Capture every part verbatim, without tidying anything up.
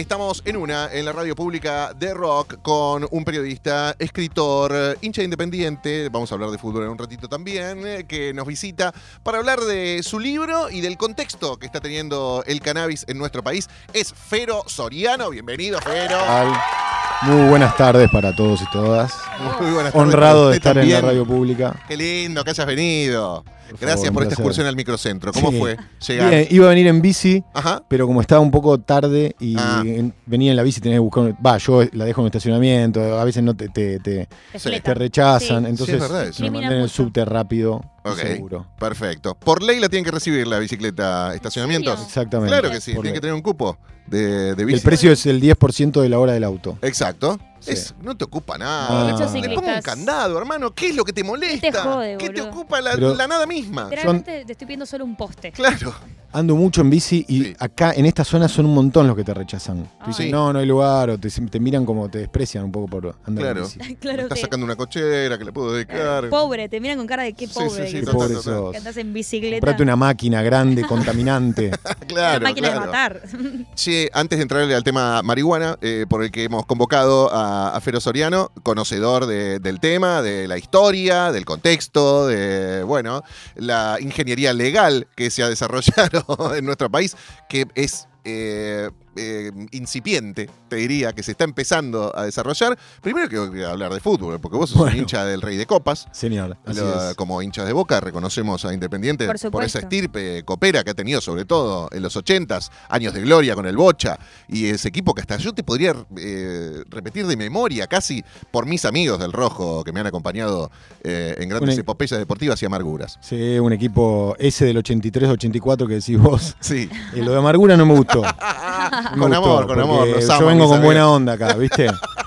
estamos en una, en la radio pública de Rock, con un periodista, escritor, hincha independiente, vamos a hablar de fútbol en un ratito también, que nos visita para hablar de su libro y del contexto que está teniendo el cannabis en nuestro país. Es Fero Soriano. Bienvenido, Fero. Ay, muy buenas tardes para todos y todas. Muy buenas tardes. Honrado de estar también. en la radio pública. Qué lindo que hayas venido. Por Gracias favor, por esta placer. excursión al microcentro. ¿Cómo Sí. fue llegar? Bien, iba a venir en bici, Ajá. pero como estaba un poco tarde y Ah. en- venía en la bici, tenés que buscar un- Va, yo la dejo en un estacionamiento, a veces no te, te, te, Te Sí. fletan. te rechazan, Sí. entonces Sí, es verdad eso. me Discriminan mandé en el mucho. subte rápido, Ok. seguro. Perfecto. Por ley la tienen que recibir la bicicleta estacionamientos. serio? Exactamente. Claro que sí, Por tiene que ley. tener un cupo de, de bici. El precio es el diez por ciento de la hora del auto. Exacto. Sí. Es, no te ocupa nada. Ah. De hecho, Le pongo un ciclistas- candado, hermano. ¿Qué es lo que te molesta? te jode, ¿Qué te boludo? ocupa la, Pero- la nada misma? Literalmente te estoy pidiendo solo un poste. Claro. Ando mucho en bici y Sí. acá en esta zona son un montón los que te rechazan. Te Ah. dicen, Sí. no, no hay lugar, o te, te miran como te desprecian un poco por andar Claro. en bici. Claro, Estás te- sacando una cochera que le puedo dedicar. pobre, te miran con cara de qué Sí, pobre. sí, sí, que Qué total, pobre total. sos. que andás en bicicleta. Comprate una máquina grande, contaminante. Claro, Una máquina claro. de matar. Che, antes de entrarle al tema marihuana, eh, por el que hemos convocado a, a Fero Soriano, conocedor de- del tema, de la historia, del contexto, de, bueno, la ingeniería legal que se ha desarrollado en nuestro país, que es eh, eh, incipiente, te diría, que se está empezando a desarrollar. Primero quiero hablar de fútbol, porque vos sos Bueno. un hincha del Rey de Copas. Señor, así Lo- es. como hinchas de Boca reconocemos a Independiente Por por, supuesto. esa estirpe copera que ha tenido sobre todo en los ochentas, años de gloria con el Bocha, y ese equipo que hasta yo te podría eh, repetir de memoria casi por mis amigos del Rojo que me han acompañado eh, en grandes Un- epopeyas deportivas y amarguras. Sí, un equipo ese del ochenta y tres ochenta y cuatro que decís vos. Sí. Eh, lo de amargura no me gustó. No me Con gustó, amor, con amor, porque los yo amo, vengo mis con buena amigos. onda acá, ¿viste?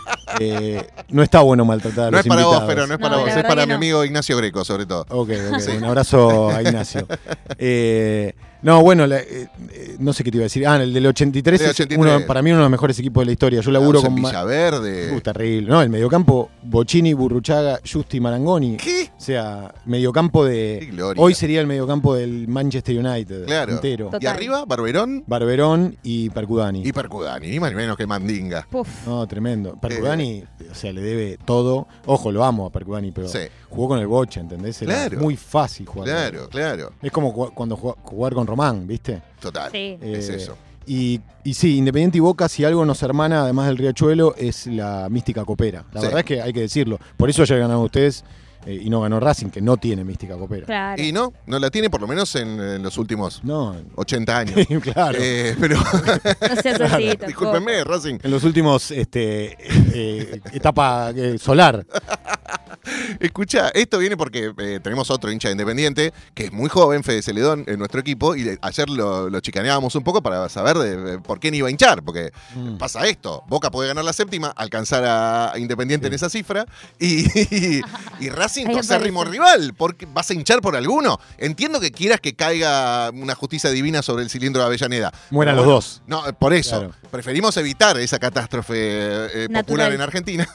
Eh, no está bueno maltratar a No los es para vos, invitados. pero no es No, para la vos, es verdad para que mi no. amigo Ignacio Greco, sobre todo. Ok, ok, Sí. un abrazo a Ignacio. Eh, no, bueno, la- eh, eh, no sé qué te iba a decir. Ah, el del ochenta y tres Del es ochenta y tres. uno, para mí uno de los mejores equipos de la historia. Yo laburo en con... Ma- Villaverde. Uh, terrible. No, el mediocampo, Bocini, Burruchaga, Justi, Marangoni. ¿Qué? O sea, mediocampo Qué de... gloria. Hoy sería el mediocampo del Manchester United. Claro. Entero. Y Total. arriba, Barberón Barberón y Percudani. y Percudani, ni más ni menos que Mandinga. Puf. No, tremendo. Percudani, o sea, le debe todo. Ojo, lo amo a Percudani, pero Sí. jugó con el Bocha, ¿entendés? Era Claro. muy fácil jugar. con él. Claro, claro. Es como ju- cuando jugá- jugar con Román, ¿viste? Total. Sí. Es Eh, eso. Y, y sí, Independiente y Boca, si algo nos hermana, además del Riachuelo, es la mística copera. La Sí. verdad es que hay que decirlo. Por eso ayer ganaron ustedes eh, y no ganó Racing, que no tiene mística copera. Claro. Y no, no la tiene por lo menos en, en los últimos No, ochenta años. claro. Eh, pero, No seas así, tampoco. discúlpenme, Racing. En los últimos, este, eh, etapa eh, solar. Escucha, esto viene porque eh, tenemos otro hincha independiente que es muy joven, Fede Celedón, en nuestro equipo, y de- ayer lo, lo chicaneábamos un poco para saber de, de por qué no iba a hinchar, porque Mm. pasa esto, Boca puede ganar la séptima, alcanzar a a Independiente Sí. en esa cifra, y, y, y Racing, Ahí tu acérrimo aparece. rival, porque ¿vas a hinchar por alguno? Entiendo que quieras que caiga una justicia divina sobre el cilindro de Avellaneda. Mueran Pero los bueno, dos. No, eh, por eso. Claro. Preferimos evitar esa catástrofe eh, Natural. popular en Argentina.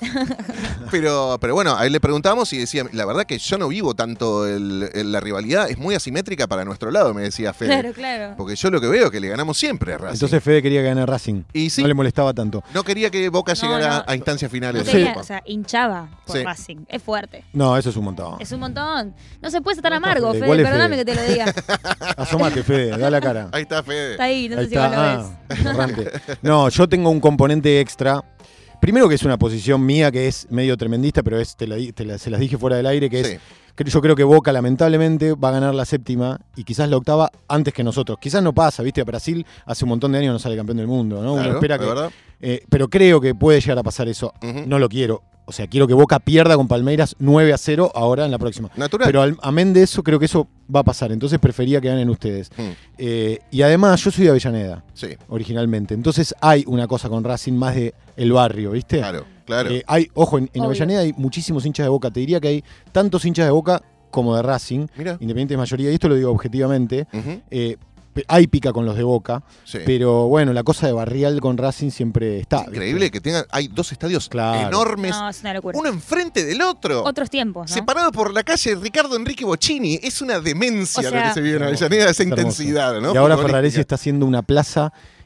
pero, pero bueno, a él le preguntamos y decía, la verdad que yo no vivo tanto el- el- la rivalidad, es muy asimétrica para nuestro lado, me decía Fede. Claro, claro. Porque yo lo que veo es que le ganamos siempre a Racing. Entonces Fede quería que gane Racing. Y sí. No le molestaba tanto. No quería que Boca No, llegara no. a instancias finales No de tenía- Copa. o sea, hinchaba por Sí. Racing. Es fuerte. No, eso es un montón. Es un montón. No se puede ser tan No está amargo, Fede. Fede. Igual es Perdóname Fede. que te lo diga. Asómate, Fede, da la cara. Ahí está Fede. Está ahí, no Ahí sé si vos lo está. ves. Ah, errante. No, yo tengo un componente extra. Primero que es una posición mía que es medio tremendista, pero es, te la di- te la- se las dije fuera del aire, que Sí. es que yo creo que Boca lamentablemente va a ganar la séptima y quizás la octava antes que nosotros. Quizás no pasa, ¿viste? Brasil hace un montón de años no sale campeón del mundo, ¿no? Uno Claro, espera ¿de que... verdad? eh, pero creo que puede llegar a pasar eso. Ujú. No lo quiero. O sea, quiero que Boca pierda con Palmeiras nueve a cero ahora en la próxima. Natural. Pero al, amén de eso, creo que eso va a pasar. Entonces prefería que ganen ustedes. Mm, Eh, y además, yo soy de Avellaneda, sí, originalmente. Entonces hay una cosa con Racing más de el barrio, ¿viste? claro, claro. Eh, hay, ojo, en, en Obvio. Avellaneda hay muchísimos hinchas de Boca. Te diría que hay tantos hinchas de Boca como de Racing. Mira. Independiente de mayoría, y esto lo digo objetivamente. Ujú, Eh, pe- hay pica con los de Boca, sí. pero bueno, la cosa de Barrial con Racing siempre está. ¿viste? Increíble que tengan. Hay dos estadios Claro. enormes, No, es una locura. uno enfrente del otro. Otros tiempos, ¿no? Separado por la calle Ricardo Enrique Bocini. Es una demencia O sea- lo que se vive en Avellaneda, esa Es hermoso. intensidad, ¿no? Y ahora Futbolística. Ferraresi está haciendo una plaza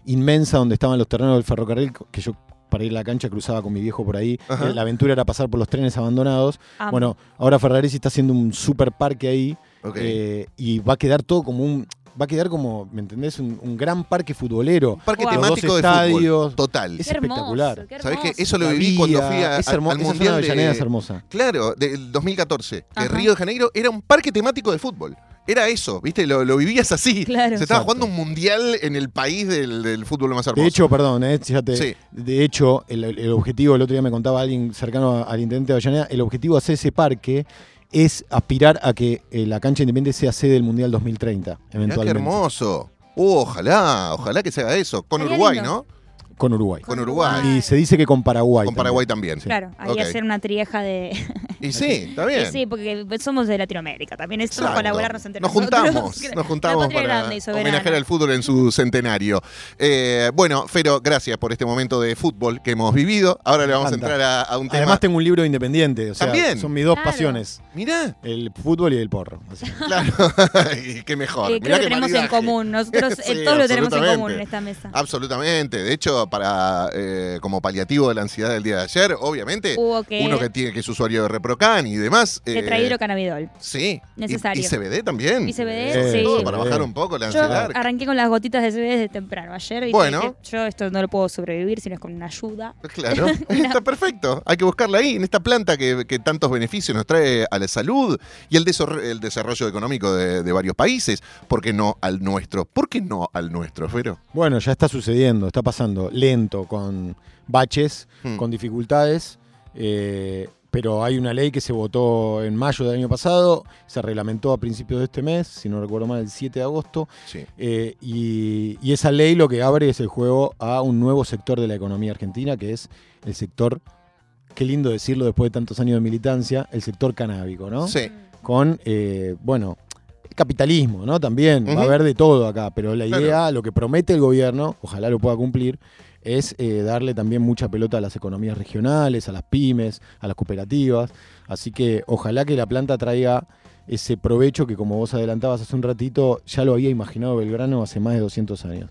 inmensa donde estaban los terrenos del ferrocarril, que yo para ir a la cancha cruzaba con mi viejo por ahí. Ajá. La aventura era pasar por los trenes abandonados. Amo. Bueno, ahora Ferraresi está haciendo un super parque ahí. Ok. eh, y va a quedar todo como un... Va a quedar como, ¿me entendés? Un, un gran parque futbolero. Parque Wow. temático Los de estadios. fútbol. Total. Es Qué hermoso, espectacular. qué ¿Sabés qué? hermoso. Eso lo La viví vía, cuando fui a- es al hermo- esa zona Mundial de Avellaneda de... es hermosa. Claro, del dos mil catorce, que Ajá. Río de Janeiro era un parque temático de fútbol. Era eso, ¿viste? Lo, lo vivías así. Claro. Se estaba Exacto. jugando un mundial en el país del, del fútbol más hermoso. De hecho, perdón, eh, fíjate, Sí. de hecho, el, el objetivo, el otro día me contaba alguien cercano a- al intendente de Avellaneda, el objetivo de hacer ese parque es aspirar a que eh, la cancha Independiente sea sede del Mundial dos mil treinta, Mirá qué eventualmente. hermoso. Uh, ojalá, ojalá que se haga eso. Con Estaría Uruguay, lindo. ¿no? Con Uruguay. Con Uruguay. Y se dice que con Paraguay. Con también. Paraguay también. Claro, ahí Ok. hacer una trieja de... Y sí, está bien. Y sí, porque somos de Latinoamérica también. Es Exacto. colaborarnos entre Nos nosotros. juntamos, nos juntamos La patria para grande y soberana. homenajear al fútbol en su centenario. Eh, bueno, Fero, gracias por este momento de fútbol que hemos vivido. Ahora le vamos a encanta. entrar a, a un tema. Además tengo un libro independiente, o sea, ¿También? son mis dos Claro. pasiones, Mirá, el fútbol y el porro. así. claro. Y qué mejor. Eh, Mirá creo que qué tenemos en maridaje. común. Nosotros eh, Sí, todos lo tenemos en absolutamente. común en esta mesa. Absolutamente. De hecho, para eh, como paliativo de la ansiedad del día de ayer, obviamente, Hubo que uno que tiene que es usuario de Reprocan y demás. eh, tetrahidrocannabidol. Sí. Necesario. Y, y C B D también. Y C B D, Eh, sí. Todo C B D. para bajar un poco la Yo ansiedad. arranqué con las gotitas de C B D desde temprano. Ayer dije Bueno. que yo esto no lo puedo sobrevivir si no es con una ayuda. Claro, está perfecto. Hay que buscarla ahí, en esta planta que, que tantos beneficios nos trae a la salud y el, desor- el desarrollo económico de, de varios países. ¿Por qué no al nuestro? ¿Por qué no al nuestro, Fero? Bueno, ya está sucediendo, está pasando lento, con baches, Hmm. con dificultades, eh, pero hay una ley que se votó en mayo del año pasado, se reglamentó a principios de este mes, si no recuerdo mal, el siete de agosto, Sí. eh, y, y esa ley lo que abre es el juego a un nuevo sector de la economía argentina, que es el sector, qué lindo decirlo después de tantos años de militancia, el sector canábico, ¿no? Sí. Con, eh, bueno, capitalismo, ¿no? También, va Ujú. a haber de todo acá, pero la Claro. idea, lo que promete el gobierno, ojalá lo pueda cumplir, es eh, darle también mucha pelota a las economías regionales, a las pymes, a las cooperativas, así que ojalá que la planta traiga ese provecho que, como vos adelantabas hace un ratito, ya lo había imaginado Belgrano hace más de doscientos años.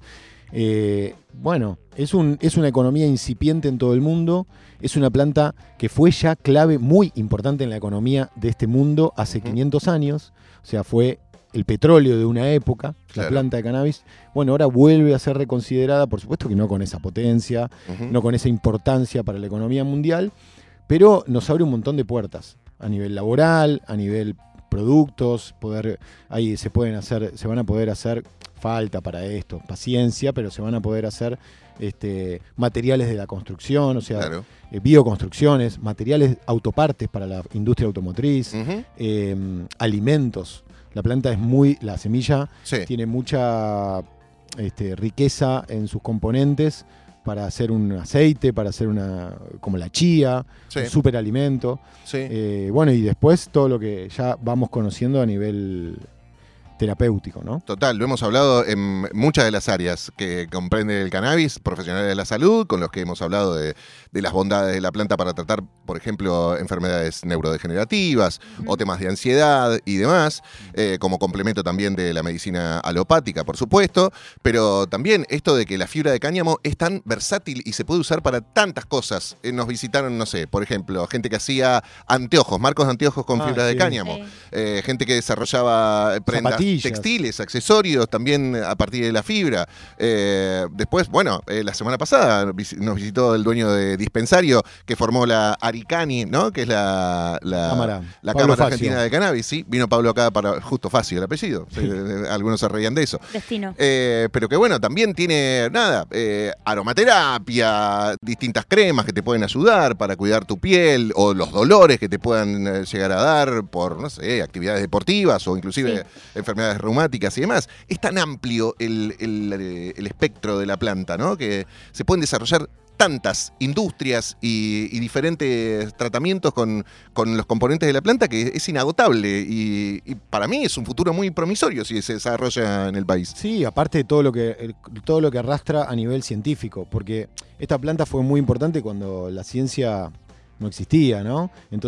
Eh, bueno, es, un, es una economía incipiente en todo el mundo, es una planta que fue ya clave muy importante en la economía de este mundo hace Ujú. quinientos años, o sea, fue el petróleo de una época, Claro. la planta de cannabis. Bueno, ahora vuelve a ser reconsiderada, por supuesto que no con esa potencia, Ujú. no con esa importancia para la economía mundial, pero nos abre un montón de puertas a nivel laboral, a nivel productos, poder ahí se pueden hacer, se van a poder hacer, falta para esto, paciencia, pero se van a poder hacer este, materiales de la construcción, o sea, Claro. eh, bioconstrucciones, materiales autopartes para la industria automotriz, Ujú. eh, alimentos. La planta es muy, la semilla Sí. tiene mucha este, riqueza en sus componentes para hacer un aceite, para hacer una, como la chía, Sí. un superalimento. Sí. Eh, bueno, y después todo lo que ya vamos conociendo a nivel terapéutico, ¿no? Total, lo hemos hablado en muchas de las áreas que comprende el cannabis, profesionales de la salud, con los que hemos hablado de, de las bondades de la planta para tratar, por ejemplo, enfermedades neurodegenerativas o temas de ansiedad y demás, eh, como complemento también de la medicina alopática, por supuesto, pero también esto de que la fibra de cáñamo es tan versátil y se puede usar para tantas cosas. Eh, nos visitaron, no sé, por ejemplo, gente que hacía anteojos, marcos de anteojos con Ah, fibra de sí. cáñamo, Sí. eh, gente que desarrollaba prendas Zapatillas. textiles, accesorios, también a partir de la fibra. Eh, después, bueno, eh, la semana pasada vis- nos visitó el dueño de Dispensario, que formó la Aricani, ¿no? Que es la, la, Cámara. la Pablo Cámara Facio. Argentina de Cannabis, sí. Vino Pablo acá para, justo Facio el apellido. Sí, eh, algunos se reían de eso. Destino. Eh, pero que bueno, también tiene, nada, eh, aromaterapia, distintas cremas que te pueden ayudar para cuidar tu piel o los dolores que te puedan eh, llegar a dar por, no sé, actividades deportivas o inclusive Sí. enfermedades reumáticas y demás. Es tan amplio el, el, eh, el espectro de la planta, ¿no? Que se pueden desarrollar tantas industrias y, y diferentes tratamientos con, con los componentes de la planta que es inagotable y, y para mí es un futuro muy promisorio si se desarrolla en el país. Sí, aparte de todo lo que el- todo lo que arrastra a nivel científico, porque esta planta fue muy importante cuando la ciencia no existía, ¿no? Entonces,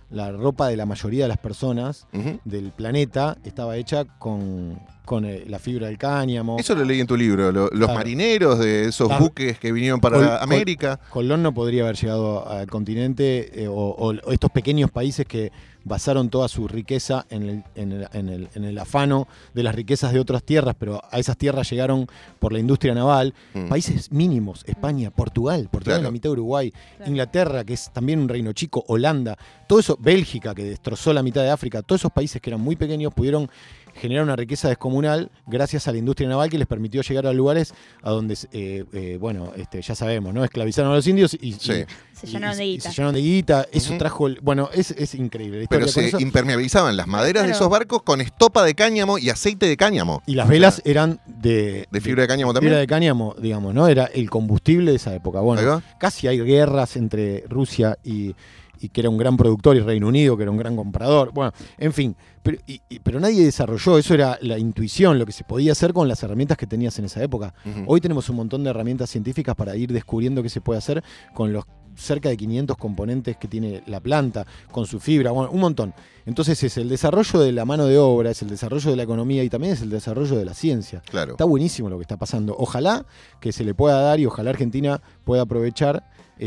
la ropa de la mayoría de las personas Ujú. del planeta estaba hecha con, con eh, la fibra del cáñamo. Eso lo leí en tu libro, lo- los Claro. marineros de esos Las- buques que vinieron para Col- Col- América. Colón no podría haber llegado al continente eh, o, o- o estos pequeños países que basaron toda su riqueza en el, en, el, en, el, en el afano de las riquezas de otras tierras, pero a esas tierras llegaron por la industria naval. Mm. Países mínimos, España, Portugal, Portugal en Claro. la mitad de Uruguay, Claro. Inglaterra, que es también un reino chico, Holanda, todo eso, Bélgica, que destrozó la mitad de África, todos esos países que eran muy pequeños pudieron generar una riqueza descomunal gracias a la industria naval que les permitió llegar a lugares a donde, eh, eh, bueno, este, ya sabemos, ¿no? Esclavizaron a los indios y, Sí. y- Se y- llenaron de y guita. se llenaron de guita. Eso Ujú. trajo, el- bueno, es, es increíble. La Pero historia con se eso. impermeabilizaban las maderas de Claro. esos barcos con estopa de cáñamo y aceite de cáñamo. Y las velas eran de, ¿De fibra de cáñamo también? fibra de cáñamo, digamos, ¿no? Era el combustible de esa época. Ahí Bueno, va. casi hay guerras entre Rusia y, y que era un gran productor, y Reino Unido, que era un gran comprador. Bueno, en fin, pero, y- y- pero nadie desarrolló, eso era la intuición, lo que se podía hacer con las herramientas que tenías en esa época. Ujú. Hoy tenemos un montón de herramientas científicas para ir descubriendo qué se puede hacer con los cerca de quinientos componentes que tiene la planta, con su fibra, bueno, un montón. Entonces es el desarrollo de la mano de obra, es el desarrollo de la economía y también es el desarrollo de la ciencia. Claro. Está buenísimo lo que está pasando. Ojalá que se le pueda dar y ojalá Argentina pueda aprovechar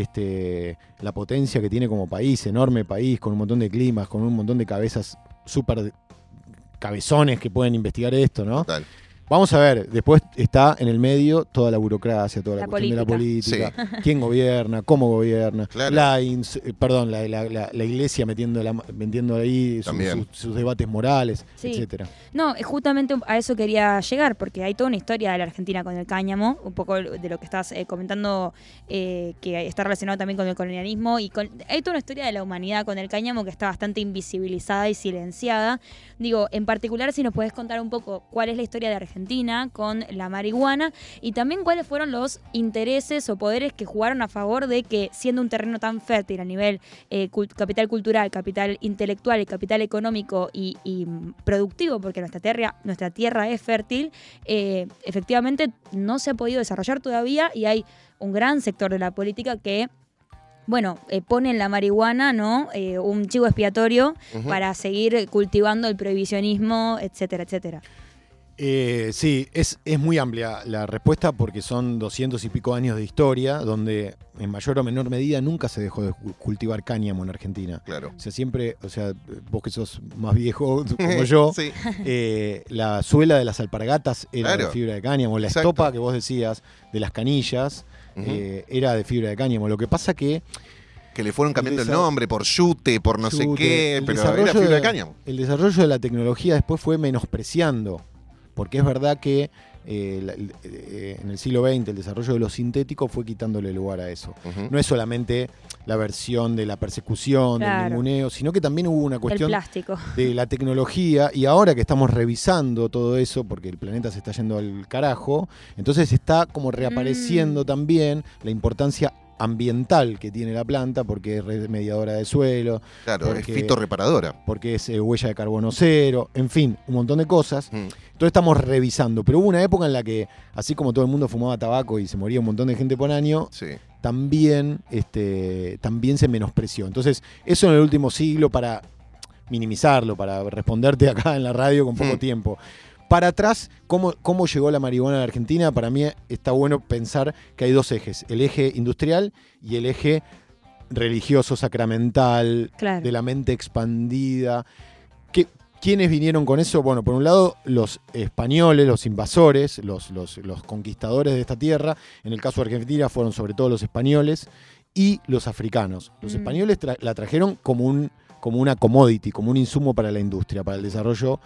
este, la potencia que tiene como país, enorme país, con un montón de climas, con un montón de cabezas súper cabezones que pueden investigar esto, ¿no? Total. Vamos a ver, después está en el medio toda la burocracia, toda la, La cuestión de la política. política, quién gobierna, cómo gobierna, Claro. la, ins- eh, perdón, la, la- la- la iglesia metiendo, la, metiendo ahí su- También. su- sus debates morales, Sí. etcétera. No, eh, justamente a eso quería llegar, porque hay toda una historia de la Argentina con el cáñamo, un poco de lo que estás eh, comentando, eh, que está relacionado también con el colonialismo, y con, hay toda una historia de la humanidad con el cáñamo que está bastante invisibilizada y silenciada. Digo, en particular, si nos puedes contar un poco cuál es la historia de Argentina con la marihuana y también cuáles fueron los intereses o poderes que jugaron a favor de que, siendo un terreno tan fértil a nivel eh, cult- capital cultural, capital intelectual y capital económico y, y, mm, productivo, porque nuestra tierra, nuestra tierra es fértil, eh, efectivamente no se ha podido desarrollar todavía y hay un gran sector de la política que, bueno, eh, pone en la marihuana, ¿no? Eh, un chivo expiatorio Ujú. para seguir cultivando el prohibicionismo, etcétera, etcétera. Eh, sí, es, es muy amplia la respuesta porque son doscientos y pico años de historia donde en mayor o menor medida nunca se dejó de cu- cultivar cáñamo en Argentina. Claro. O sea, siempre, o sea, vos que sos más viejo como yo, Sí. eh, la suela de las alpargatas era Claro. de fibra de cáñamo, la Exacto. estopa que vos decías de las canillas Ujú. eh, era de fibra de cáñamo. Lo que pasa que Que le fueron cambiando el desa- nombre por yute, por no sé Chute, qué, el pero desarrollo era fibra de de- cáñamo. el desarrollo de la tecnología después fue menospreciando, porque es verdad que eh, la- el- eh, en el siglo veinte el desarrollo de lo sintético fue quitándole lugar a eso. Ujú. No es solamente la versión de la persecución, del Claro. ninguneo, sino que también hubo una El cuestión plástico. de la tecnología, y ahora que estamos revisando todo eso, porque el planeta se está yendo al carajo, entonces está como reapareciendo Mm. también la importancia ambiental que tiene la planta, porque es remediadora de suelo, Claro, porque- es fitorreparadora. porque es eh, huella de carbono cero, en fin, un montón de cosas. Mm. Entonces estamos revisando, pero hubo una época en la que, así como todo el mundo fumaba tabaco y se moría un montón de gente por año, Sí. también, este, también se menospreció. Entonces, eso en el último siglo, para minimizarlo, para responderte acá en la radio con poco Mm. tiempo. Para atrás, ¿cómo, ¿cómo llegó la marihuana a la Argentina? Para mí está bueno pensar que hay dos ejes, el eje industrial y el eje religioso, sacramental, Claro. de la mente expandida. ¿Qué, ¿Quiénes vinieron con eso? Bueno, por un lado, los españoles, los invasores, los, los, los conquistadores de esta tierra. En el caso de Argentina fueron sobre todo los españoles y los africanos. Los Mm. españoles tra- la trajeron como un como una commodity, como un insumo para la industria, para el desarrollo,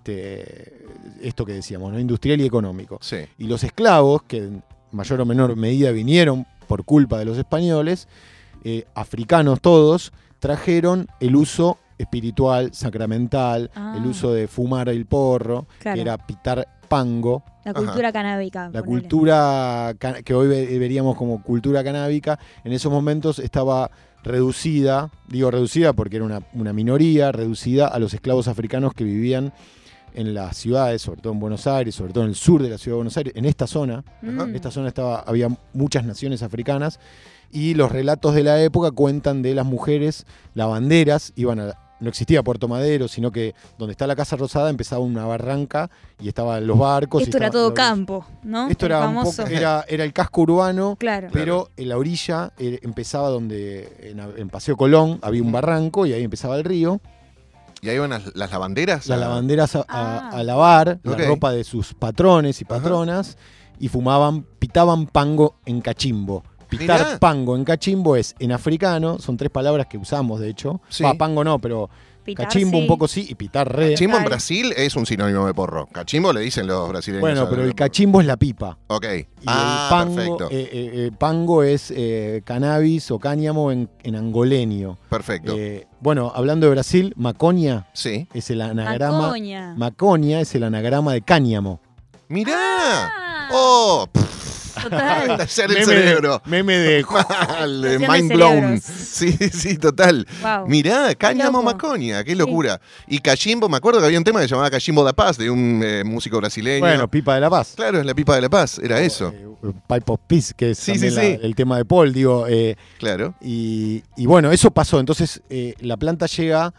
este, esto que decíamos, ¿no? Industrial y económico. Sí. Y los esclavos, que en mayor o menor medida vinieron por culpa de los españoles, eh, africanos todos, trajeron el uso espiritual, sacramental, Ah. el uso de fumar el porro, Claro. que era pitar pango, La Ajá. cultura canábica. la ponele. cultura ca- que hoy ve- veríamos como cultura canábica, en esos momentos estaba reducida, digo reducida porque era una, una minoría, reducida a los esclavos africanos que vivían en las ciudades, sobre todo en Buenos Aires, sobre todo en el sur de la ciudad de Buenos Aires, en esta zona. Mm. En esta zona estaba, había muchas naciones africanas y los relatos de la época cuentan de las mujeres lavanderas, iban a... No existía Puerto Madero, sino que donde está la Casa Rosada empezaba una barranca y estaban los barcos. Esto y era estaba- todo los- campo, ¿no? Esto El era, un famoso. poco, era, era el casco urbano, Claro. pero en la orilla eh, empezaba donde, en, en Paseo Colón, había un barranco y ahí empezaba el río. ¿Y ahí van las, las lavanderas? Las a- lavanderas a, a- Ah. a lavar Ok. la ropa de sus patrones y Ajá. patronas y fumaban, pitaban pango en cachimbo. Pitar Mirá. pango en cachimbo es en africano, son tres palabras que usamos de hecho. Sí. Va, pango no, pero Pitar, cachimbo sí. un poco sí y pitar re. Cachimbo en Total. Brasil es un sinónimo de porro. Cachimbo le dicen los brasileños. Bueno, a- pero el cachimbo es la pipa. Ok. Y Ah, el pango, perfecto. eh, eh, eh, pango es eh, cannabis o cáñamo en, en angoleño. Perfecto. Eh, bueno, hablando de Brasil, maconha Sí. es el anagrama. Macoña. Maconha es el anagrama de cáñamo. ¡Mirá! Ah. ¡Oh! Pff, Total. estallar el Meme cerebro. de, meme de Mal, de Explosión de mind blown. cerebros. Sí, sí, total. Wow. Mirá, Cáñamo loco. Macoña, qué locura. Y Cachimbo, me acuerdo que había un tema que se llamaba Cachimbo da Paz, de un eh, músico brasileño. Bueno, Pipa de la Paz. Claro, es la pipa de la paz, era eso. Eh, Pipe of Peace, que es Sí, también sí, la- sí. el tema de Paul, digo. eh, Claro. y, y bueno, eso pasó. Entonces, eh, la planta llega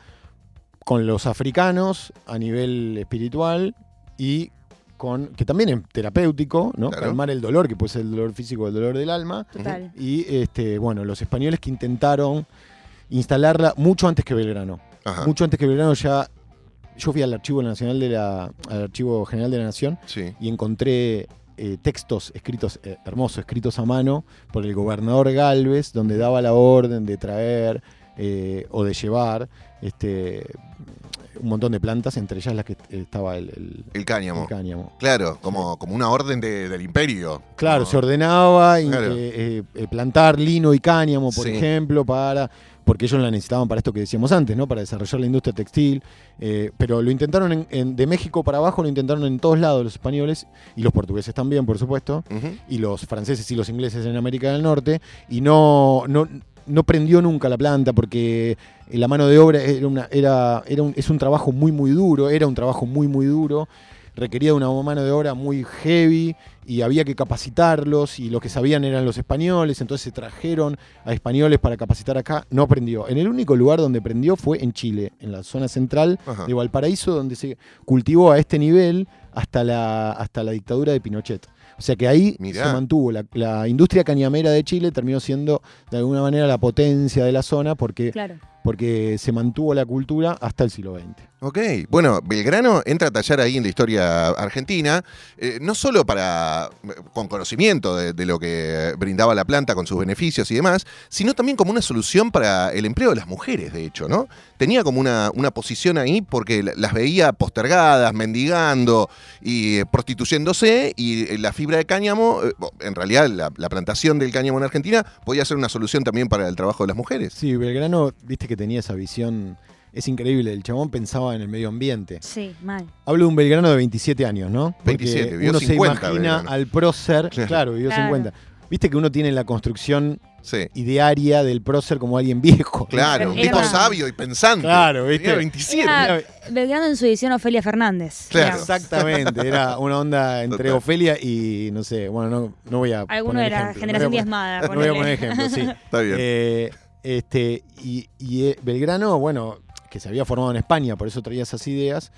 con los africanos a nivel espiritual y con que también es terapéutico, ¿no? Claro. Calmar el dolor, que puede ser el dolor físico o el dolor del alma. Total. Y este, bueno, los españoles que intentaron instalarla mucho antes que Belgrano. Ajá. Mucho antes que Belgrano ya. Yo fui al Archivo Nacional de la, al Archivo General de la Nación Sí. y encontré eh, textos escritos, eh, hermosos, escritos a mano por el gobernador Galvez, donde daba la orden de traer eh, o de llevar este, un montón de plantas, entre ellas las que estaba el, el- El cáñamo. el cáñamo. Claro, como, como una orden de- del imperio. Claro, Como- se ordenaba y, Claro. eh, eh, plantar lino y cáñamo, por Sí. ejemplo, para porque ellos la necesitaban para esto que decíamos antes, ¿no? Para desarrollar la industria textil. eh, pero lo intentaron en- en- de México para abajo, lo intentaron en todos lados los españoles y los portugueses también, por supuesto, Ujú. y los franceses y los ingleses en América del Norte, y no, no, no prendió nunca la planta porque la mano de obra era una, era, era un, es un trabajo muy, muy duro, era un trabajo muy, muy duro, requería de una mano de obra muy heavy y había que capacitarlos y los que sabían eran los españoles, entonces se trajeron a españoles para capacitar acá, no prendió. En el único lugar donde prendió fue en Chile, en la zona central Ajá. de Valparaíso, donde se cultivó a este nivel hasta la, hasta la dictadura de Pinochet. O sea que ahí Mirá. se mantuvo. La, la industria cañamera de Chile terminó siendo de alguna manera la potencia de la zona porque, Claro. porque se mantuvo la cultura hasta el siglo veinte. Ok, bueno, Belgrano entra a tallar ahí en la historia argentina, eh, no solo para con conocimiento de, de lo que brindaba la planta con sus beneficios y demás, sino también como una solución para el empleo de las mujeres, de hecho, ¿no? Tenía como una, una posición ahí porque la- las veía postergadas, mendigando y eh, prostituyéndose, y eh, la fibra de cáñamo, eh, bo- en realidad la, la plantación del cáñamo en Argentina podía ser una solución también para el trabajo de las mujeres. Sí, Belgrano, viste que tenía esa visión, es increíble, el chabón pensaba en el medio ambiente. Sí, mal. Hablo de un Belgrano de veintisiete años, ¿no? Porque veintisiete, vivió uno cincuenta se imagina Belgrano. al prócer, Claro. claro, vivió Claro. cincuenta. Viste que uno tiene la construcción Sí. idearia del prócer como alguien viejo. Claro, un Era- tipo sabio y pensante. Claro, ¿viste? Tenía veintisiete. Era Belgrano en su edición Ofelia Fernández. Claro. digamos. Exactamente, era una onda entre Total. Ofelia y, no sé, bueno, no, no voy a Alguno poner de la ejemplos, generación no voy a diezmada. poner- No voy a ponele. poner ejemplos, sí. Está bien. Eh, este, y, y, eh, Belgrano, bueno, que se había formado en España, por eso traía esas ideas,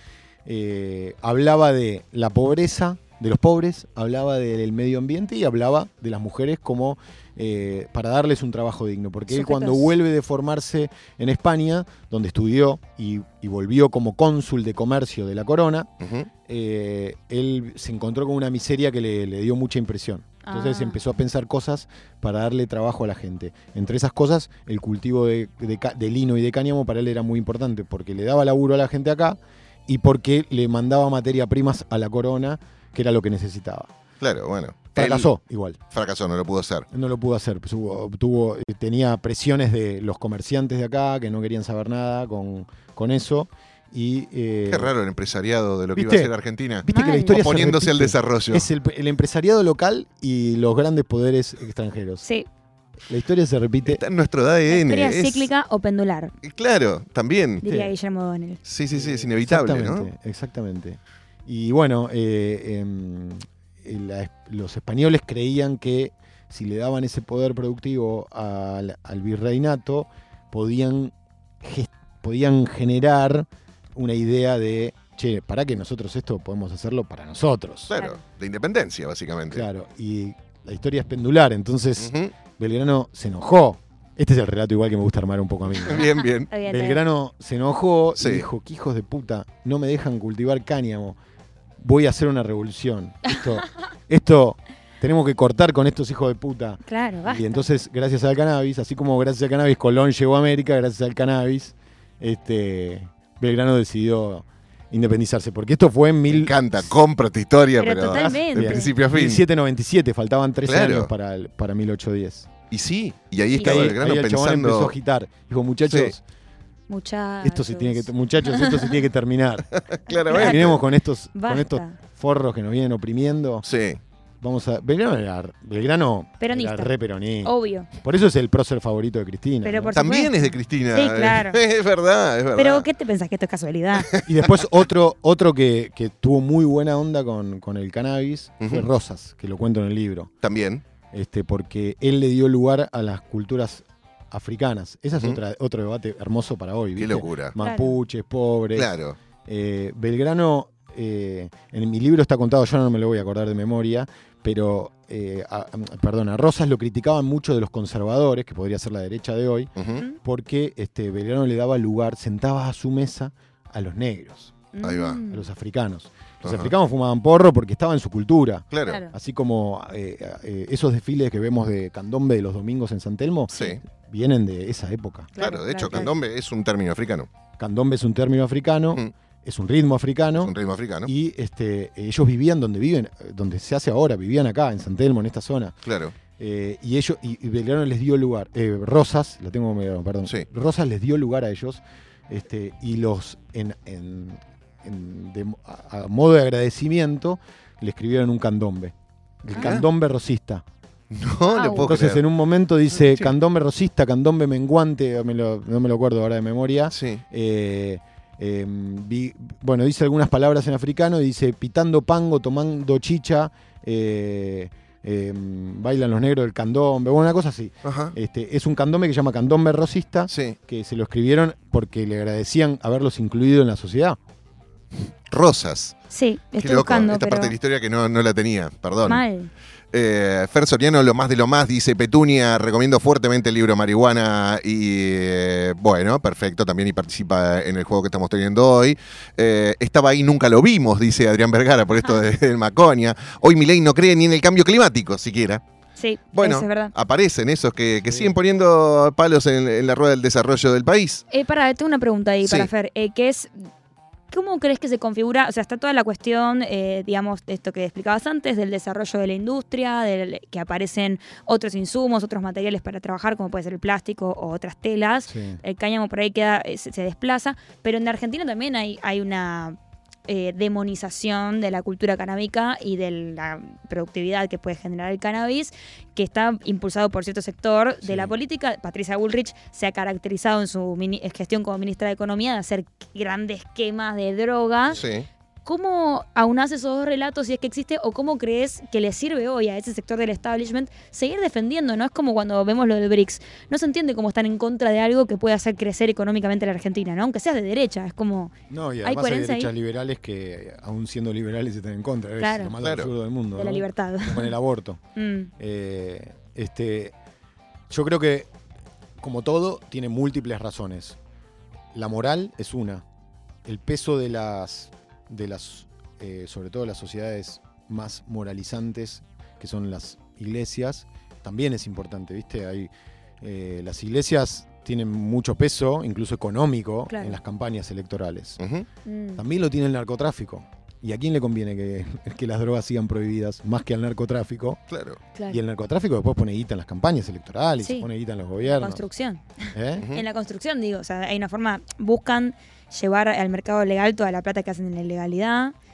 eh, hablaba de la pobreza, de los pobres, hablaba del medio ambiente y hablaba de las mujeres como eh, para darles un trabajo digno. Porque él Sujetos. cuando vuelve de formarse en España, donde estudió y, y volvió como cónsul de comercio de la corona, Ujú. eh, él se encontró con una miseria que le, le dio mucha impresión. Entonces Ah. empezó a pensar cosas para darle trabajo a la gente. Entre esas cosas, el cultivo de, de ca- de lino y de cáñamo para él era muy importante porque le daba laburo a la gente acá y porque le mandaba materia primas a la corona, que era lo que necesitaba. Claro, bueno. Fracasó igual. Él fracasó, no lo pudo hacer. No lo pudo hacer. Pues hubo- tuvo, eh, tenía presiones de los comerciantes de acá que no querían saber nada con, con eso. Y, eh, Qué raro el empresariado de lo que iba a ¿viste? ser Argentina. Viste que la Mal. historia se Oponiéndose al repite. desarrollo. Es el, el empresariado local y los grandes poderes extranjeros. Sí, La historia se repite. Está en nuestro A D N. Historia es- cíclica o pendular, Claro, también. diría Sí. Guillermo O'Donnell. Sí, sí, sí, es inevitable, Exactamente, ¿no? exactamente. Y bueno, eh, em, eh, la- los españoles creían que si le daban ese poder productivo al, al virreinato, podían, ges- podían generar una idea de, che, para que nosotros esto podemos hacerlo para nosotros. Claro, Claro. de independencia, básicamente. Claro, y la historia es pendular, entonces Ujú. Belgrano se enojó. Este es el relato igual que me gusta armar un poco a mí, ¿no? Bien, bien. Está bien, está bien. Belgrano se enojó Sí. y dijo, qué hijos de puta, no me dejan cultivar cáñamo, voy a hacer una revolución. Esto, esto tenemos que cortar con estos hijos de puta. Claro, basta. Y entonces, gracias al cannabis, así como gracias al cannabis Colón llegó a América, gracias al cannabis, este, Belgrano decidió independizarse. Porque esto fue en Me mil, encanta, compro tu historia, Pero pero, totalmente. de principio a fin. mil setecientos noventa y siete, faltaban trece Claro. años para, el- para mil ochocientos diez. Y sí, y ahí Y estaba ahí, Belgrano ahí el chabón empezó a pensando. agitar. Dijo, muchachos, Muchachos. esto se tiene que, muchachos, esto se tiene que terminar. Claramente. Terminemos con estos, con Basta. estos forros que nos vienen oprimiendo. Sí, Vamos a. Belgrano era, Belgrano Peronista. era re peronista. Obvio. Por eso es el prócer favorito de Cristina. Pero ¿no? por también supuesto. es de Cristina. Sí, claro. Es verdad, es verdad. Pero, ¿qué te pensás que esto es casualidad? Y después otro, otro que, que tuvo muy buena onda con, con el cannabis fue Ujú. Rosas, que lo cuento en el libro. También. Este, porque él le dio lugar a las culturas africanas. Ese es Ujú. otra, otro debate hermoso para hoy. Qué ¿viste? locura. Mapuches, pobres. Claro. Eh, Belgrano, eh, en mi libro está contado, yo no me lo voy a acordar de memoria, pero, eh, a, a- perdón, a Rosas lo criticaban mucho de los conservadores, que podría ser la derecha de hoy, Ujú. porque este, Belgrano le daba lugar, sentaba a su mesa a los negros, Ahí va. Mm. a los africanos. Los Ajá. africanos fumaban porro porque estaba en su cultura. Claro. Claro. Así como eh, eh, esos desfiles que vemos de candombe de los domingos en San Telmo, Sí. vienen de esa época. Claro, de hecho, claro. candombe es un término africano. Candombe es un término africano, Mm. es un ritmo africano. Es un ritmo africano. Y este, ellos vivían donde viven, eh, donde se hace ahora, vivían acá, en San Telmo, en esta zona. Claro. Eh, y ellos, y, y Belgrano les dio lugar, eh, Rosas, la tengo medio, perdón, Sí. Rosas les dio lugar a ellos, este, y los, en, en- en- de- a, a modo de agradecimiento, le escribieron un candombe. El Ah. candombe rosista. No Wow. lo puedo Entonces creer. en un momento dice Sí. candombe rosista, candombe menguante, me lo- no me lo acuerdo ahora de memoria. Sí. Eh, eh, vi- bueno, dice algunas palabras en africano y dice pitando pango, tomando chicha, eh, eh, bailan los negros del candombe, bueno, una cosa así. Ajá. Este, es un candombe que se llama candombe rosista, Sí. que se lo escribieron porque le agradecían haberlos incluido en la sociedad. Rosas. Sí, Qué estoy loco. buscando, Esta pero parte de la historia que no, no la tenía. Perdón. mal. Eh, Fer Soriano, lo más de lo más, dice Petunia, recomiendo fuertemente el libro Marihuana y eh, bueno, perfecto, también y participa en el juego que estamos teniendo hoy. Eh, estaba ahí, nunca lo vimos, dice Adrián Vergara, por esto de- del Maconia. Hoy Milei no cree ni en el cambio climático, siquiera. Sí, Bueno, eso es verdad. aparecen esos que, que Sí. siguen poniendo palos en, en la rueda del desarrollo del país. Eh, para, tengo una pregunta ahí Sí. para Fer, eh, que es, ¿cómo crees que se configura? O sea, está toda la cuestión, eh, digamos, de esto que explicabas antes, del desarrollo de la industria, del, que aparecen otros insumos, otros materiales para trabajar, como puede ser el plástico o otras telas. Sí. El cáñamo por ahí queda, eh, se, se desplaza, pero en Argentina también hay, hay una eh, demonización de la cultura canábica y de la productividad que puede generar el cannabis, que está impulsado por cierto sector Sí. de la política. Patricia Bullrich se ha caracterizado en su mini- gestión como ministra de Economía de hacer grandes quemas de droga. Sí. ¿Cómo aunás esos dos relatos, si es que existe, o cómo crees que le sirve hoy a ese sector del establishment seguir defendiendo? No es como cuando vemos lo del B R I C S. No se entiende cómo están en contra de algo que puede hacer crecer económicamente a la Argentina, ¿no? Aunque seas de derecha, es como... No, y ¿Hay además hay, coherencia derechas ahí? liberales que, aún siendo liberales, están en contra. Es Claro. lo más Claro. absurdo del mundo. de la ¿no? libertad. Con el aborto. Mm, Eh, este, yo creo que, como todo, tiene múltiples razones. La moral es una. El peso de las, de las eh, sobre todo las sociedades más moralizantes, que son las iglesias, también es importante, ¿viste? Hay, eh, las iglesias tienen mucho peso, incluso económico, Claro. en las campañas electorales. Ujú. mm. También lo tiene el narcotráfico. ¿Y a quién le conviene que, que las drogas sigan prohibidas más que al narcotráfico? Claro. Claro. Y el narcotráfico después pone guita en las campañas electorales, Sí. se pone guita en los En la gobiernos. construcción. ¿Eh? Ujú. En la construcción, digo, o sea, hay una forma, buscan llevar al mercado legal toda la plata que hacen en la ilegalidad,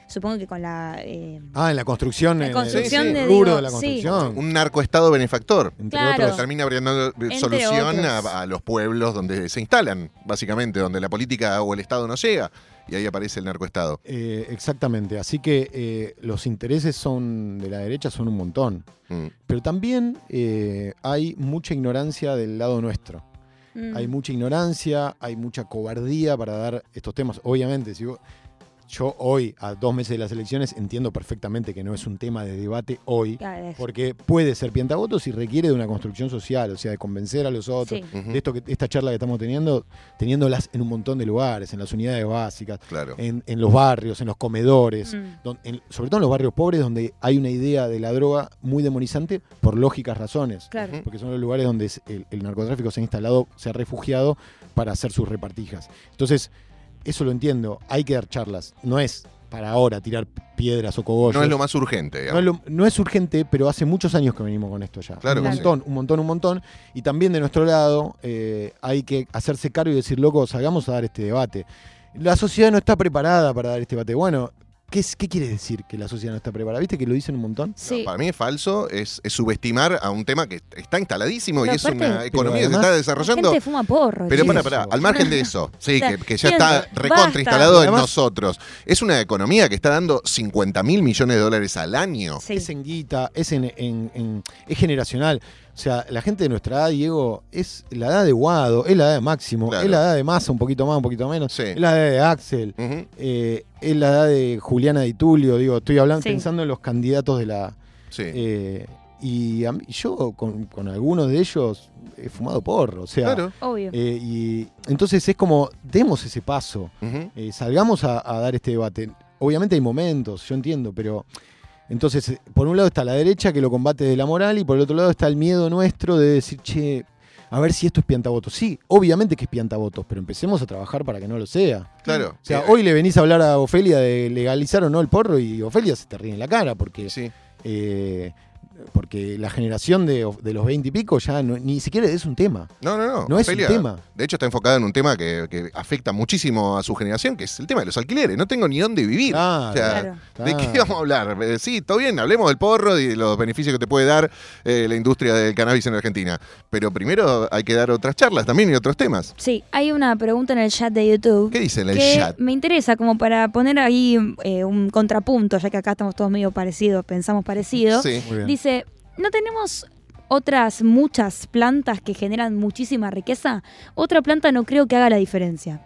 supongo que con la... Eh, ah, en la construcción. La en construcción el, de, el rubro digo, de la construcción. Un narcoestado benefactor. Entre Claro. otros. Termina brindando solución a, a los pueblos donde se instalan, básicamente, donde la política o el Estado no llega. Y ahí aparece el narcoestado. Eh, exactamente. Así que eh, los intereses son de la derecha son un montón. Mm. Pero también eh, hay mucha ignorancia del lado nuestro. mm, Hay mucha ignorancia, hay mucha cobardía para dar estos temas. Obviamente, si vos- yo hoy, a dos meses de las elecciones, entiendo perfectamente que no es un tema de debate hoy, claro, es- porque puede ser piantavotos y requiere de una construcción social, o sea, de convencer a los otros. sí. Ujú. De esto que esta charla que estamos teniendo, teniéndolas en un montón de lugares, en las unidades básicas, Claro. en, en los barrios, en los comedores, Mm. don- en- sobre todo en los barrios pobres, donde hay una idea de la droga muy demonizante por lógicas razones. Claro. Ujú. Porque son los lugares donde es- el, el narcotráfico se ha instalado, se ha refugiado para hacer sus repartijas. Entonces, eso lo entiendo, hay que dar charlas. No es para ahora tirar piedras o cogollos. No es lo más urgente, No digamos. es, lo- no es urgente, pero hace muchos años que venimos con esto ya. Claro un que sí. montón, un montón, un montón. Y también de nuestro lado eh, hay que hacerse cargo y decir, loco, salgamos a dar este debate. La sociedad no está preparada para dar este debate. Bueno, ¿qué, es- qué quiere decir que la sociedad no está preparada? ¿Viste que lo dicen un montón? Sí. No, para mí es falso, es, es subestimar a un tema que está instaladísimo Pero y es aparte- una economía que además- se está La desarrollando. gente fuma porro. Pero chicos. para, para, al margen de eso, sí, O sea, que, que ya pienso, está recontra basta. instalado en Además- nosotros. Es una economía que está dando cincuenta mil millones de dólares al año. Sí. Es en guita, es, en, en- en- es generacional. O sea, la gente de nuestra edad, Diego, es la edad de Guado, es la edad de Máximo, Claro. es la edad de Massa, un poquito más, un poquito menos, Sí. es la edad de Axel, Ujú. eh, es la edad de Juliana Di Tulio, digo, estoy hablando, Sí. pensando en los candidatos de la... Sí. eh, y a mí- yo con, con algunos de ellos he fumado porro, o sea... Claro. Obvio. eh, y entonces es como, demos ese paso, Ujú. eh, salgamos a, a dar este debate. Obviamente hay momentos, yo entiendo, pero... Entonces, eh, por un lado está la derecha que lo combate de la moral y por el otro lado está el miedo nuestro de decir, che, a ver si esto es piantavotos. Sí, obviamente que es piantavotos, pero empecemos a trabajar para que no lo sea. Claro. O sea, Eh, hoy le venís a hablar a Ofelia de legalizar o no el porro y Ofelia se te ríe en la cara porque, sí. eh, porque la generación de, de los veinte y pico ya no- ni siquiera es un tema. No, no, no. No es Ofelia, un tema. De hecho, está enfocada en un tema que, que afecta muchísimo a su generación, que es el tema de los alquileres. No tengo ni dónde vivir. Claro, O sea, Claro. ¿de claro. qué vamos a hablar? Eh, sí, todo bien, hablemos del porro y de los beneficios que te puede dar eh, la industria del cannabis en Argentina. Pero primero hay que dar otras charlas también y otros temas. Sí, hay una pregunta en el chat de YouTube. ¿Qué dice en el que chat? me interesa como para poner ahí eh, un contrapunto, ya que acá estamos todos medio parecidos, pensamos parecido. Sí. Muy bien. Dice, ¿no tenemos otras muchas plantas que generan muchísima riqueza? Otra planta no creo que haga la diferencia.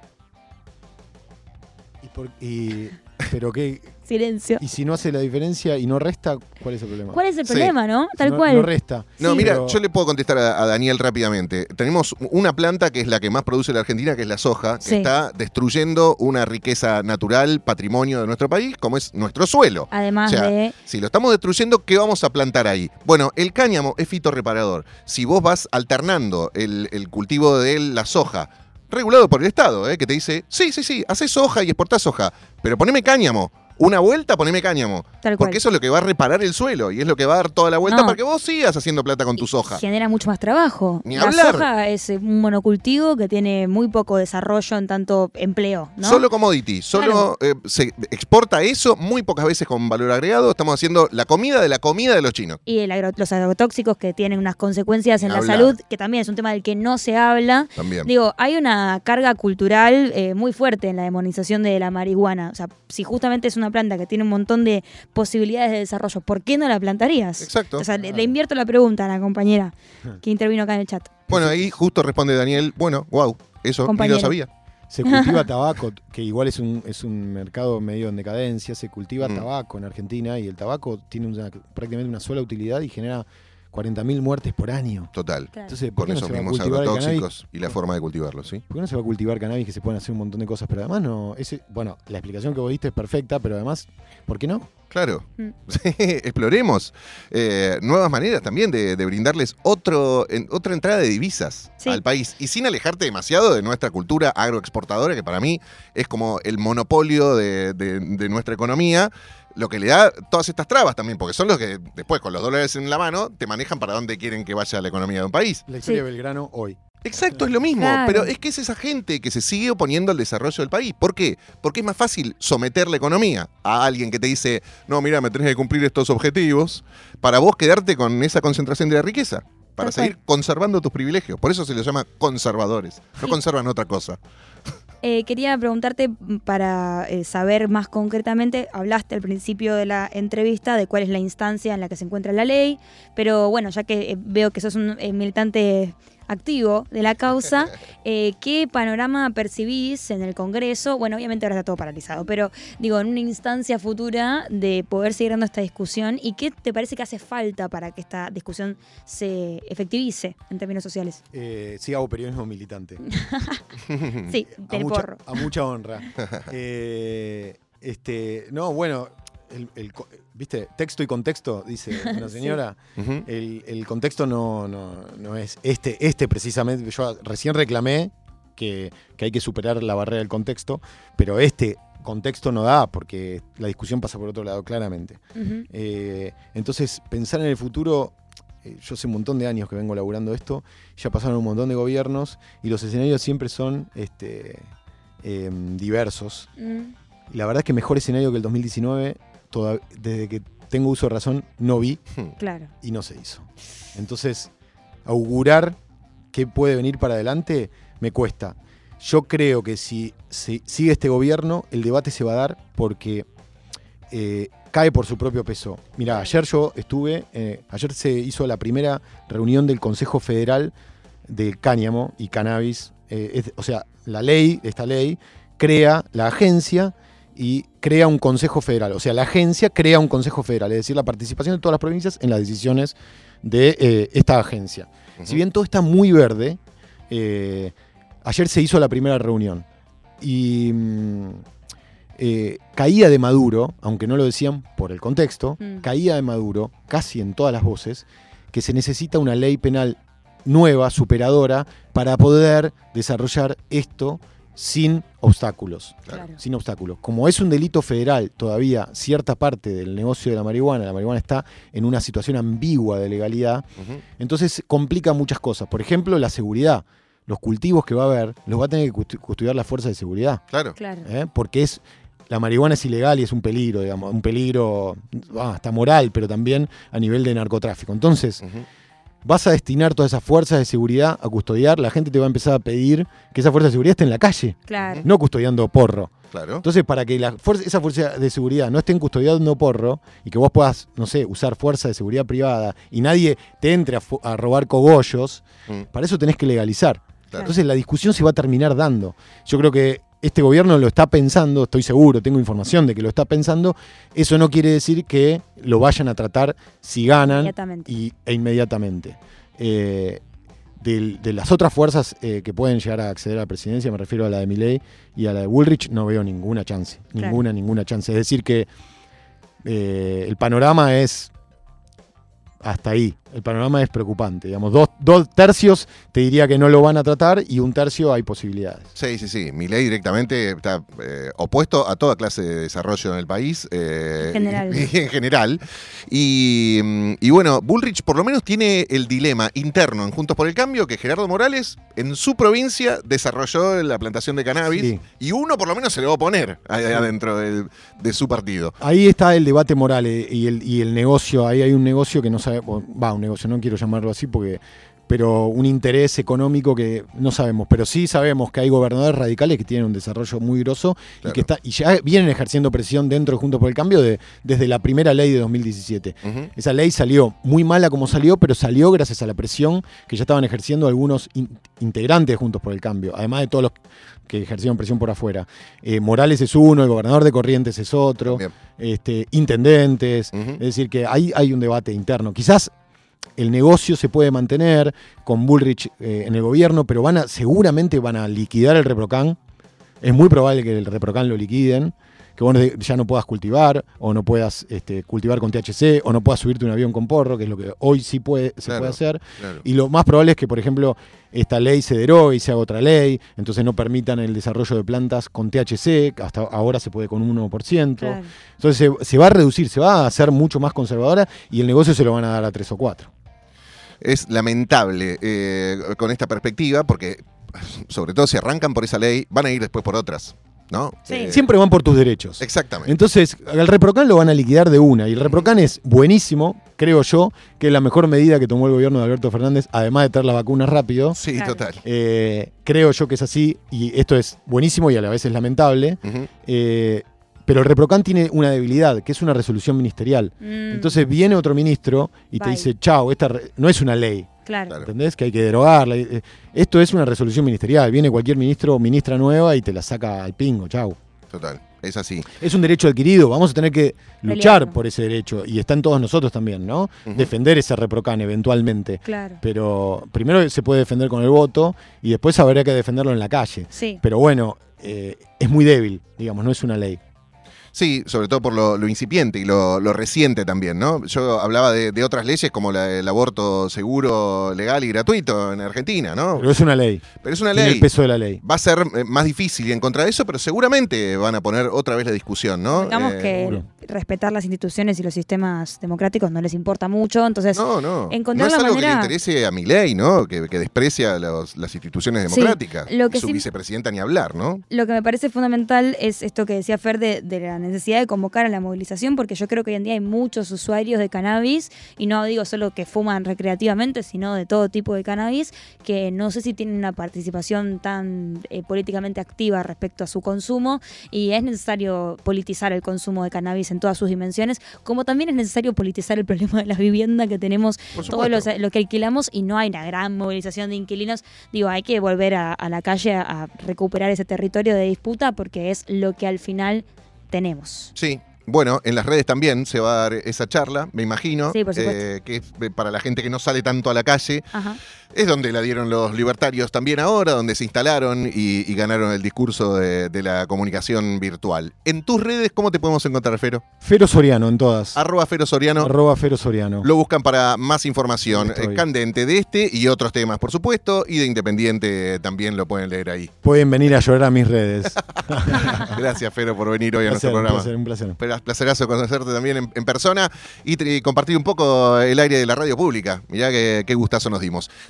Y por- y- pero qué, Silencio. y si no hace la diferencia y no resta, ¿cuál es el problema? ¿Cuál es el Sí. problema, no? Tal no, cual. No resta. No, Sí. mira, Pero- yo le puedo contestar a, a Daniel rápidamente. Tenemos una planta que es la que más produce la Argentina, que es la soja, que Sí. está destruyendo una riqueza natural, patrimonio de nuestro país, como es nuestro suelo. Además O sea, de... Si lo estamos destruyendo, ¿qué vamos a plantar ahí? Bueno, el cáñamo es fitorreparador. Si vos vas alternando el, el cultivo de la soja, regulado por el Estado, ¿eh? Que te dice, sí, sí, sí, haces soja y exportás soja, pero poneme cáñamo. Una vuelta, poneme cáñamo. Tal cual. Porque eso es lo que va a reparar el suelo y es lo que va a dar toda la vuelta No. para que vos sigas haciendo plata con tu soja. Genera mucho más trabajo. Ni la hablar. soja es eh, un monocultivo que tiene muy poco desarrollo en tanto empleo, ¿no? Solo commodity, solo eh, se exporta eso muy pocas veces con valor agregado. Estamos haciendo la comida de la comida de los chinos. Y el agro- los agrotóxicos que tienen unas consecuencias en Ni la hablar. salud, que también es un tema del que no se habla. También. Digo, hay una carga cultural eh, muy fuerte en la demonización de la marihuana. O sea, si justamente es una planta que tiene un montón de posibilidades de desarrollo, ¿por qué no la plantarías? Exacto. O sea, le, le invierto la pregunta a la compañera que intervino acá en el chat. Bueno, ahí justo responde Daniel, bueno, wow, eso ni Compañero. lo sabía. Se cultiva tabaco, que igual es un, es un mercado medio en decadencia. Se cultiva Mm. tabaco en Argentina y el tabaco tiene una- prácticamente una sola utilidad y genera cuarenta mil muertes por año. Total. Claro. Entonces, ¿por Con qué no esos se va a mismos cultivar el cannabis? agrotóxicos y la forma de cultivarlos, ¿sí? ¿Por qué no se va a cultivar cannabis que se pueden hacer un montón de cosas? Pero además no, ese, bueno, la explicación que vos diste es perfecta, pero además, ¿por qué no? Claro. Mm. Sí, exploremos eh, nuevas maneras también de, de brindarles otro, en- otra entrada de divisas Sí. al país y sin alejarte demasiado de nuestra cultura agroexportadora, que para mí es como el monopolio de, de- de nuestra economía, lo que le da todas estas trabas también, porque son los que después con los dólares en la mano te manejan para dónde quieren que vaya la economía de un país. La historia Sí. de Belgrano hoy. Exacto, es lo mismo, Claro. pero es que es esa gente que se sigue oponiendo al desarrollo del país. ¿Por qué? Porque es más fácil someter la economía a alguien que te dice, no, mira, me tenés que cumplir estos objetivos, para vos quedarte con esa concentración de la riqueza, para Tal seguir cual. conservando tus privilegios. Por eso se les llama conservadores, no Sí. conservan otra cosa. Eh, quería preguntarte para eh, saber más concretamente, hablaste al principio de la entrevista de cuál es la instancia en la que se encuentra la ley, pero bueno, ya que eh, veo que sos un eh, militante activo de la causa, eh, ¿qué panorama percibís en el Congreso? Bueno, obviamente ahora está todo paralizado, pero digo, en una instancia futura de poder seguir dando esta discusión, ¿y qué te parece que hace falta para que esta discusión se efectivice en términos sociales? Eh, sí, hago periodismo militante. Sí, a, del mucha, porro. a mucha honra. Eh, este, no, bueno, el, el co- ¿viste? Texto y contexto, dice una Sí. señora. Ujú. El, el contexto no, no, no es este, este precisamente. Yo recién reclamé que, que hay que superar la barrera del contexto, pero este contexto no da porque la discusión pasa por otro lado, claramente. Ujú. Eh, entonces, pensar en el futuro, eh, yo hace un montón de años que vengo laburando esto, ya pasaron un montón de gobiernos y los escenarios siempre son este, eh, diversos. Mm. Y la verdad es que mejor escenario que el dos mil diecinueve, toda- desde que tengo uso de razón, no vi Claro. y no se hizo. Entonces, augurar qué puede venir para adelante me cuesta. Yo creo que si, si sigue este gobierno, el debate se va a dar porque eh, cae por su propio peso. Mira, ayer yo estuve, eh, ayer se hizo la primera reunión del Consejo Federal del Cáñamo y Cannabis. Eh, es- o sea, la ley, esta ley, crea la agencia y crea un Consejo Federal. O sea, la agencia crea un Consejo Federal, es decir, la participación de todas las provincias en las decisiones de eh, esta agencia. Ujú. Si bien todo está muy verde, eh, ayer se hizo la primera reunión y mm, eh, caía de Maduro, aunque no lo decían por el contexto, Mm. caía de Maduro casi en todas las voces que se necesita una ley penal nueva, superadora, para poder desarrollar esto sin obstáculos. Claro. Claro. Sin obstáculos. Como es un delito federal, todavía cierta parte del negocio de la marihuana, la marihuana está en una situación ambigua de legalidad, Ujú. entonces complica muchas cosas. Por ejemplo, la seguridad. Los cultivos que va a haber los va a tener que custu- custodiar la fuerza de seguridad, Claro. Claro. ¿eh? Porque es la marihuana es ilegal y es un peligro, digamos, un peligro ah, hasta moral, pero también a nivel de narcotráfico. Entonces, Ujú. vas a destinar todas esas fuerzas de seguridad a custodiar, la gente te va a empezar a pedir que esa fuerza de seguridad esté en la calle, Claro. no custodiando porro. Claro. Entonces, para que la fuerza, esa fuerza de seguridad no estén custodiando porro y que vos puedas, no sé, usar fuerza de seguridad privada y nadie te entre a, fu- a robar cogollos, Mm. para eso tenés que legalizar. Claro. Entonces, la discusión se va a terminar dando. Yo creo que este gobierno lo está pensando, estoy seguro, tengo información de que lo está pensando. Eso no quiere decir que lo vayan a tratar si ganan Inmediatamente. y, e inmediatamente. Eh, de, de las otras fuerzas eh, que pueden llegar a acceder a la presidencia, me refiero a la de Milei y a la de Bullrich, no veo ninguna chance. Claro. Ninguna, ninguna chance. Es decir que eh, el panorama es hasta ahí. El panorama es preocupante. Digamos, dos, dos tercios te diría que no lo van a tratar y un tercio hay posibilidades. Sí, sí, sí. Milei directamente está eh, opuesto a toda clase de desarrollo en el país. eh, En general. Y, en general. Y, mm, y bueno, Bullrich por lo menos tiene el dilema interno en Juntos por el Cambio que Gerardo Morales en su provincia desarrolló la plantación de cannabis Sí. y uno por lo menos se le va a oponer ahí adentro del- de su partido. Ahí está el debate moral eh, y el, y el negocio. Ahí hay un negocio que no sabe, bueno, va, un negocio, no quiero llamarlo así porque, pero un interés económico que no sabemos, pero sí sabemos que hay gobernadores radicales que tienen un desarrollo muy grosso y Claro. que está y ya vienen ejerciendo presión dentro de Juntos por el Cambio de, desde la primera ley de dos mil diecisiete. Ujú. Esa ley salió muy mala como salió, pero salió gracias a la presión que ya estaban ejerciendo algunos in- integrantes de Juntos por el Cambio, además de todos los que ejercieron presión por afuera. Eh, Morales es uno, el gobernador de Corrientes es otro, Bien. este, intendentes, Ujú. es decir, que ahí hay un debate interno. Quizás el negocio se puede mantener con Bullrich eh, en el gobierno, pero van a, seguramente van a liquidar el ReproCan. Es muy probable que el ReproCan lo liquiden, que vos ya no puedas cultivar, o no puedas este, cultivar con T H C, o no puedas subirte a un avión con porro, que es lo que hoy sí puede, se Claro, puede hacer. Claro. Y lo más probable es que, por ejemplo, esta ley se derogue y se haga otra ley, entonces no permitan el desarrollo de plantas con T H C, hasta ahora se puede con un uno por ciento. Claro. Entonces se, se va a reducir, se va a hacer mucho más conservadora y el negocio se lo van a dar a tres o cuatro. Es lamentable eh, con esta perspectiva, porque sobre todo si arrancan por esa ley, van a ir después por otras, ¿no? Sí. Eh, Siempre van por tus derechos. Exactamente. Entonces, al ReproCan lo van a liquidar de una. Y el ReproCan es buenísimo, creo yo, que es la mejor medida que tomó el gobierno de Alberto Fernández, además de traer las vacunas rápido. Sí, Claro. total. Eh, creo yo que es así, y esto es buenísimo y a la vez es lamentable. Ujú. Eh, pero el ReproCan tiene una debilidad, que es una resolución ministerial. Mm, Entonces viene otro ministro y te Bye. dice, chao, esta re- no es una ley. claro. Claro. ¿Entendés? Que hay que derogarla. Eh, Esto es una resolución ministerial. Viene cualquier ministro o ministra nueva y te la saca al pingo, chau. Total. Es así. Es un derecho adquirido, vamos a tener que luchar Pelearlo. por ese derecho. Y está en todos nosotros también, ¿no? Ujú. Defender ese ReproCan eventualmente. Claro. Pero primero se puede defender con el voto y después habría que defenderlo en la calle. Sí. Pero bueno, eh, es muy débil, digamos, no es una ley. Sí, sobre todo por lo, lo incipiente y lo, lo reciente también, ¿no? Yo hablaba de, de otras leyes como la, el aborto seguro, legal y gratuito en Argentina, ¿no? Pero es una ley. Pero es una Tiene ley. el peso de la ley. Va a ser eh, más difícil encontrar eso, pero seguramente van a poner otra vez la discusión, ¿no? Digamos Eh, que seguro. respetar las instituciones y los sistemas democráticos no les importa mucho, entonces No, no. encontrar no es la algo que manera- le interese a Milei, ¿no? Que, que desprecia los- las instituciones Sí, democráticas. lo que Su sí- vicepresidenta ni hablar, ¿no? lo que me parece fundamental es esto que decía Fer de, de la necesidad de convocar a la movilización, porque yo creo que hoy en día hay muchos usuarios de cannabis, y no digo solo que fuman recreativamente, sino de todo tipo de cannabis, que no sé si tienen una participación tan eh, políticamente activa respecto a su consumo, y es necesario politizar el consumo de cannabis en todas sus dimensiones, como también es necesario politizar el problema de la vivienda que tenemos Por todos los, supuesto. lo que alquilamos, y no hay una gran movilización de inquilinos. Digo, hay que volver a, a la calle a, a recuperar ese territorio de disputa, porque es lo que al final tenemos. Sí. Bueno, en las redes también se va a dar esa charla, me imagino, Sí, por supuesto. eh, que es eh, para la gente que no sale tanto a la calle. Ajá. Es donde la dieron los libertarios también ahora, donde se instalaron y, y ganaron el discurso de, de la comunicación virtual. En tus redes, ¿cómo te podemos encontrar, Fero? Fero Soriano en todas. Arroba Fero Soriano. Arroba Fero Soriano. Lo buscan para más información Ahí estoy. eh, candente de este y otros temas, por supuesto, y de Independiente también lo pueden leer ahí. Pueden venir a llorar a mis redes. Gracias, Fero, por venir hoy a Un nuestro placer, un programa. placer, un placer. Pero placerazo conocerte también en, en persona y, tri- compartir un poco el aire de la radio pública. Mirá qué, qué gustazo nos dimos.